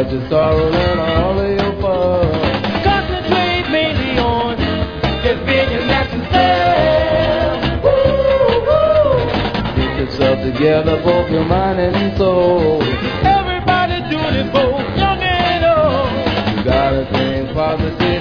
forget your sorrow and all of your fun. Concentrate mainly on just being your natural self. Woo-hoo. Get yourself together, both your mind and soul. Everybody doing it, both young and old. You gotta think positive.